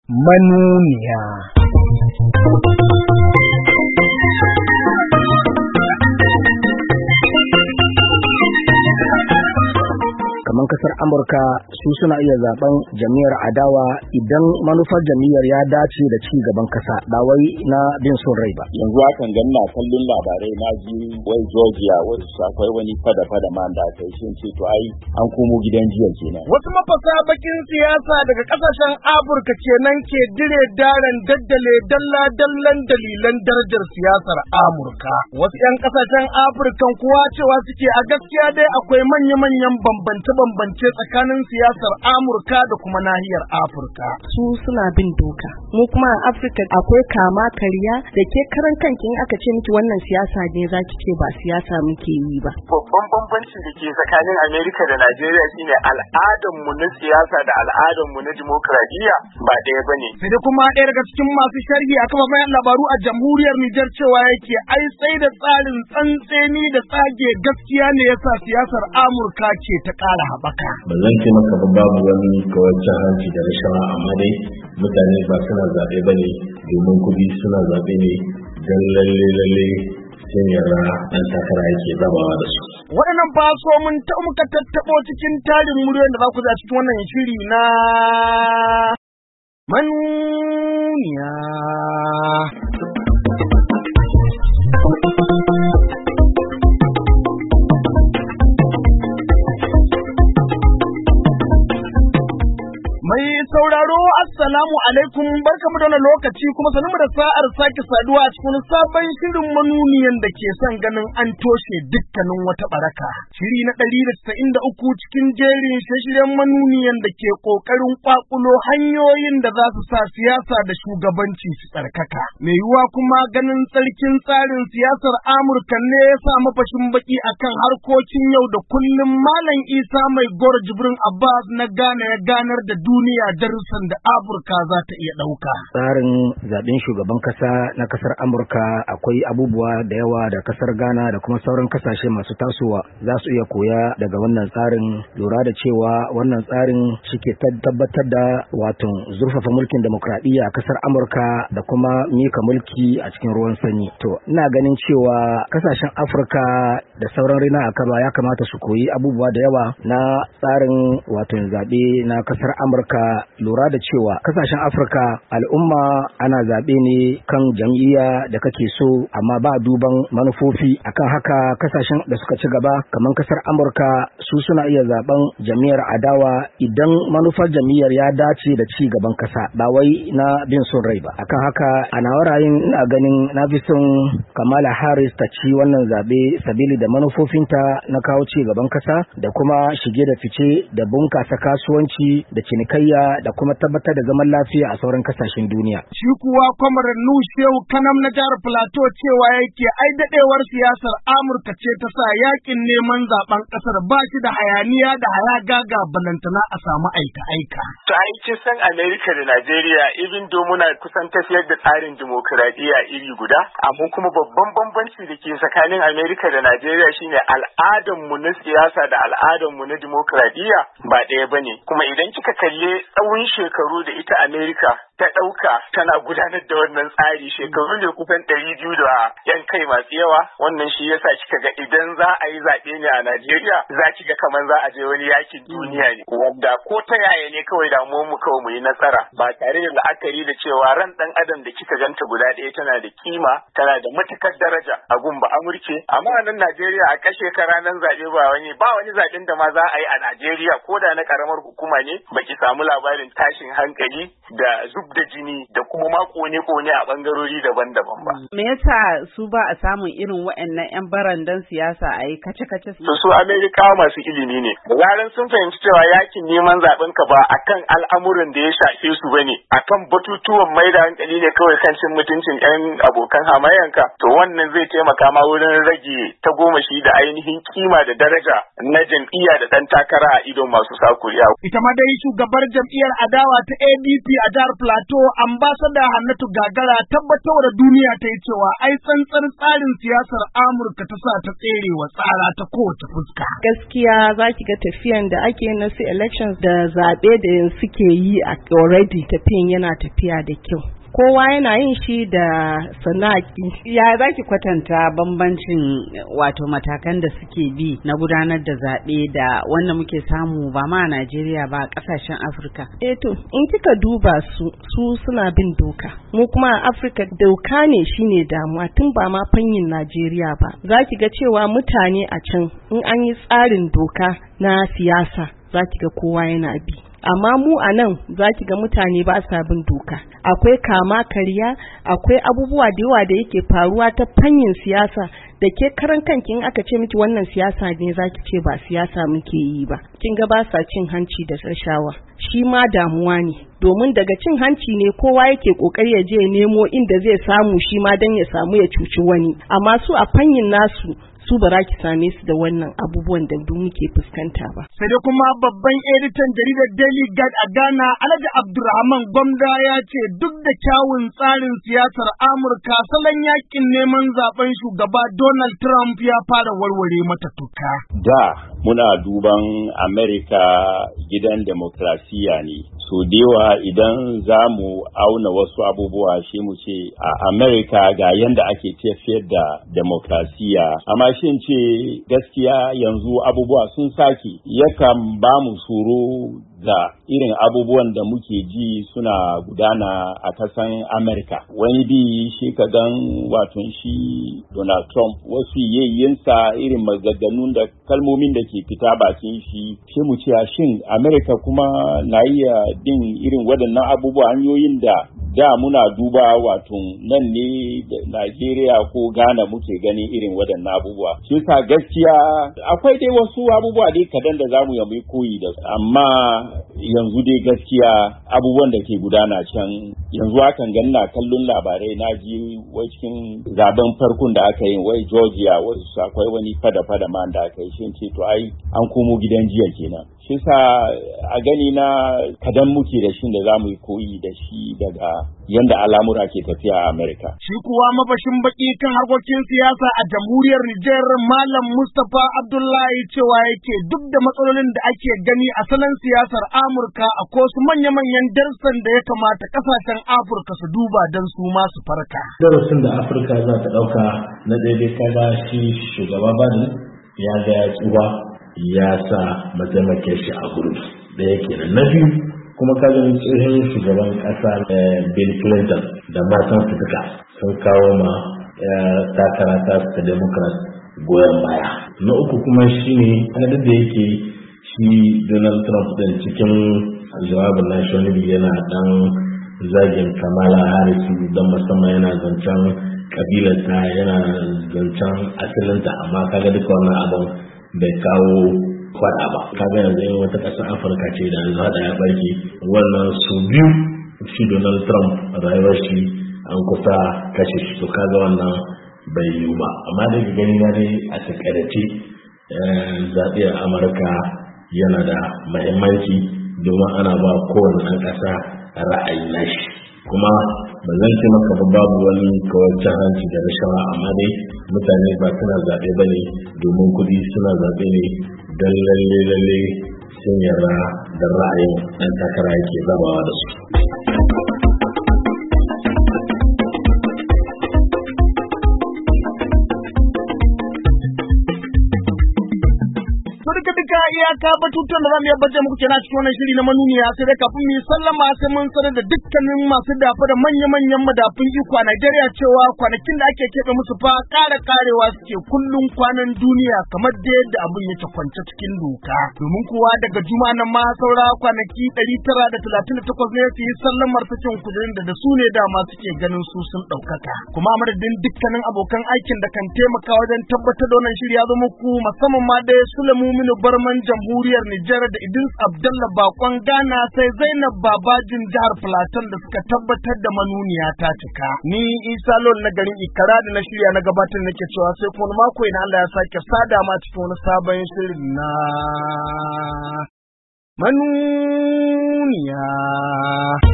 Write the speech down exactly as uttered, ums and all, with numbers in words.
manuniya. Kamar kasar Amurka su suna iya zaben jam'iyyar adawa idan manufar jam'iyyar ya dace da ci gaban kasa ba wai na bin son rai ba. Yanzu hakan ganna kallon labarai na ji wai Georgia wai akwai wani fada fada ma da aka yi shin ce to ai an komo gidan jiya kenan. Wasu mafasa bakin siyasa daga kasashen Afirka kenan ke dire daren daddale dalla dallan dalilan darajar siyasar Amurka. Wasu 'yan kasashen Afirkan kuwa cewa suke a gaskiya dai akwai manya-manyan bambance bambance tsakanin siyasar Amurka da kuma nahiyar Afirka. Su suna bin doka, mu kuma a Afirka akwai kama karya da ke karan kanki in aka ce miki wannan siyasa ne zaki ce ba siyasa muke yi ba. Babban bambancin da ke tsakanin Amerika da Najeriya shine al'adar mu na siyasa da al'adar mu na demokradiyya ba ɗaya bane. Sai dai kuma ɗaya daga cikin masu sharhi a kafa bayan labaru a jamhuriyar Nijar cewa yake ai sai da tsarin tsantseni da tsage gaskiya ne yasa siyasar Amurka ke ta ƙara haɓaka. Ba zan ce maka ba babu wani kawancin hanci da rashawa, amma dai mutane ba suna zaɓe ba ne domin kuɗi, suna zaɓe ne don lalle lalle sun yarda ɗan takara yake zabawa da su. Waɗannan ba so mun ta muka tattaɓo cikin tarin muryoyin da za ku za cikin wannan shiri na manuniya. Mai sauraro assalamu alaikum, barkamu da wannan lokaci kuma sanin da sa'ar sake saduwa a cikin sabon shirin manuniyan da ke son ganin an toshe dukkanin wata baraka. Shiri na ɗari da casa'in da uku cikin jerin shirye-shiryen manuniyan da ke ƙoƙarin ƙwaƙulo hanyoyin da za su sa siyasa da shugabanci su tsarkaka. Mai yiwuwa kuma ganin tsarkin tsarin siyasar Amurka ne ya sa mafashin baki akan harkokin yau da kullum Malam Isa Mai Goro Jibrin Abbas na Ghana ya ganar da duniya duniya darussan da Afirka za ta iya ɗauka. Tsarin zaɓen shugaban ƙasa na ƙasar Amurka akwai abubuwa da yawa da ƙasar Ghana da kuma sauran ƙasashe masu tasowa za su iya koya daga wannan tsarin, lura da cewa wannan tsarin shike tabbatar da wato zurfafa mulkin demokradiyya a ƙasar Amurka da kuma mika mulki a cikin ruwan sanyi. To ina ganin cewa ƙasashen Afirka da sauran rina a kaba ya kamata su koyi abubuwa da yawa na tsarin wato zaɓe na ƙasar Amurka. Ka lura da cewa kasashen Afirka al'umma ana zaɓe ne kan jam'iyya da kake so, amma ba duban manufofi. Akan haka kasashen da suka ci gaba kamar kasar Amurka su suna iya zaben jam'iyyar adawa idan manufar jam'iyyar ya dace da ci gaban kasa ba wai na bin son rai ba. Akan haka a nawa ra'ayin ina ganin na fi son Kamala Harris ta ci wannan zaɓe sabili da manufofinta na kawo ci gaban kasa da kuma shige da fice da bunkasa kasuwanci da cinikayya da kuma tabbatar da zaman lafiya a sauran kasashen duniya. Shi kuwa Kwamarar Nushehu Kanam na jihar Plateau cewa yake ai dadewar siyasar Amurka ce ta sa yakin neman zaben kasar ba shi da hayaniya da hayagaga balantana a samu aika-aika. To ai kin san Amerika da Najeriya ibin do muna kusan tafiyar da tsarin dimokuraɗiyya iri guda, amma kuma babban bambanci da ke tsakanin Amerika da Najeriya shine al'adar mu na siyasa da al'adar mu na dimokuraɗiyya ba ɗaya bane. Kuma idan kika kalli tsawon shekaru da ita Amerika ta ɗauka tana gudanar da wannan tsari, shekaru ne kusan ɗari biyu da yan kai masu yawa. Wannan shi yasa kika ga idan za a yi zaɓe ne a Najeriya za ki ga kamar za a je wani yakin duniya ne, wanda ko ta yaya ne kawai damuwar mu kawai mu yi nasara ba tare da la'akari da cewa ran ɗan adam da kika ganta guda ɗaya tana da kima, tana da matukar daraja a gun ba Amurke. Amma a nan Najeriya a kashe ka ranar zaɓe ba wani ba wani zaɓen da ma za a yi a Najeriya ko da na ƙaramar hukuma ne baki samu labarin tashin hankali da zub da jini da kuma ma kone-kone a bangarori daban-daban ba. Me yasa su ba a samun irin waɗannan 'yan barandan siyasa a yi kace-kace? Su su Amerikawa masu ilimi ne. Zaran sun fahimci cewa yakin neman zaben ka ba akan al'amuran da ya shafe su bane, akan batutuwan mai da hankali ne kawai kan cin mutuncin 'yan abokan hamayanka, to wannan zai taimaka ma wurin rage tagomashi da ainihin kima da daraja na jam'iyya da ɗan takara a idon masu sakuriya. Ita ma dai shugabar jam'iyyar adawa ta A D P a jihar Plateau to ambassador Hannatu Gagara tabbatar da duniya ta yi cewa ai tsantsar tsarin siyasar Amurka ta sa ta tsere wa tsara ta kowace fuska. Gaskiya za ki ga tafiyan da ake na su elections da zaɓe da suke yi a already tafiyan yana tafiya da kyau. Kowa yana yin shi da sana'aki. Ya za ki kwatanta bambancin wato matakan da suke bi na gudanar da zaɓe da wanda muke samu ba ma a Najeriya ba a ƙasashen Afirka? Eh to, in kika duba su, su suna bin doka. Mu kuma a Afirka doka ne shine damuwa tun ba ma fanyin Najeriya ba. Za ki ga cewa mutane a can in an yi tsarin doka na siyasa za ki ga kowa yana bi. Amma mu a nan za ki ga mutane ba sa bin doka. Akwai kama karya, akwai abubuwa da yawa da yake faruwa ta fanyin siyasa da ke karan kanki in aka ce miki wannan siyasa ne za ki ce ba siyasa muke yi ba. Kin ga ba sa cin hanci da rashawa. Shi ma damuwa ne. Domin daga cin hanci ne kowa yake kokari ya je nemo inda zai samu shi ma dan ya samu ya cuci wani. Amma su a fanyin nasu su ba za ki same su da wannan abubuwan da duk muke fuskanta ba. Sai dai kuma babban editan jaridar Daily Guide a Ghana, Alhaji Abdulrahman Gwamda ya ce duk da kyawun tsarin siyasar Amurka salon yakin neman zaben shugaba Donald Trump ya fara warware mata tuka. Da muna duban Amerika gidan demokrasiya ne. So dewa idan za mu auna wasu abubuwa shi mu ce a Amerika ga yanda ake tafiyar da demokrasiya. Amma shin ce gaskiya yanzu abubuwa sun sake yakan ba mu tsoro da irin abubuwan da muke ji suna gudana a kasan Amerika. Wani bi shi ka gan wato shi Donald Trump wasu yayyinsa irin maganganun da kalmomin da ke fita bakin shi shi mu ce shin Amerika kuma na iya din irin waɗannan abubuwa hanyoyin da da muna duba wato nan ne da Najeriya ko Ghana muke gani irin waɗannan abubuwa. Shi sa gaskiya akwai dai wasu abubuwa dai kadan da zamu yi koyi da su. Amma yanzu dai gaskiya abubuwan da ke gudana can yanzu hakan gani na kallon labarai na ji wai cikin zaben farkon da aka yi wai Georgia wasu akwai wani fada-fada ma da aka yi shi ce to ai an komo gidan jiya kenan. Shi sa a gani na kadan muke da shi da zamu yi koyi da shi daga yanda al'amura ke tafiya a Amerika. Shi kuwa mafashin baki kan harkokin siyasa a jamhuriyar Nijar Malam Mustapha Abdullahi cewa yake duk da matsalolin da ake gani a salon siyasar Amurka akwai wasu manya-manyan darsan da ya kamata kasashen Afirka su duba don su ma su farka. Darasin da Afirka za ta ɗauka na daidai kaga shi shugaba Biden ya ga ya tsuwa ya sa mataimakin shi a gurbi da yake da na biyu kuma kaga tsohon shugaban kasa Bill Clinton da matan su duka sun kawo ma takara ta ta Democrat goyon baya. Na uku kuma shine kada da yake shi Donald Trump din cikin jawabin national yana dan zagin Kamala Harris dan musamman yana zancen kabilarta yana zancen asalinta amma kaga duka wannan abin bai kawo faɗa ba. Kaga yanzu yin wata ƙasar Afirka ce da yanzu haɗa ya barke wannan su biyu shi Donald Trump rayuwar shi an kusa kashe shi to kaga wannan bai yiwu ba. Amma daga gani na dai a takaice zaɓe a Amurka yana da mahimmanci domin ana ba kowane ɗan ƙasa ra'ayi nashi. Kuma ba zan ce maka ba babu wani kawancin hanci da rashawa amma dai mutane ba suna zaɓe ba ne domin kuɗi suna zaɓe ne don lalle lalle sun yarda da ra'ayin ɗan takara yake zabawa da su. iyaka batutuwan da za mu yi baje muku kenan cikin wannan shiri na manuniya sai dai kafin mu yi sallama sai mun sanar da dukkanin masu dafa da manya-manyan madafun iko a Najeriya cewa kwanakin da ake keɓe musu fa ƙara ƙarewa suke kullum kwanan duniya kamar da yadda abin yake kwance cikin doka. Domin kuwa daga juma'a nan ma saura kwanaki ɗari tara da talatin da takwas ne su yi sallamar sakin kujerin da da su ne dama suke ganin su sun ɗaukaka. Kuma madadin dukkanin abokan aikin da kan taimaka wajen tabbatar da wannan shiri ya zo muku musamman ma dai Sulemu Minu Barman jamhuriyar Nijar da Idris Abdullah Bakon Ghana sai Zainab Babajin jihar Plateau da suka tabbatar da manuniya ta cika. Ni Isa Lol na garin Ikara da na shirya na gabatar nake cewa sai kuma mako idan Allah ya sake sada ma cikin wani sabon shirin na manuniya.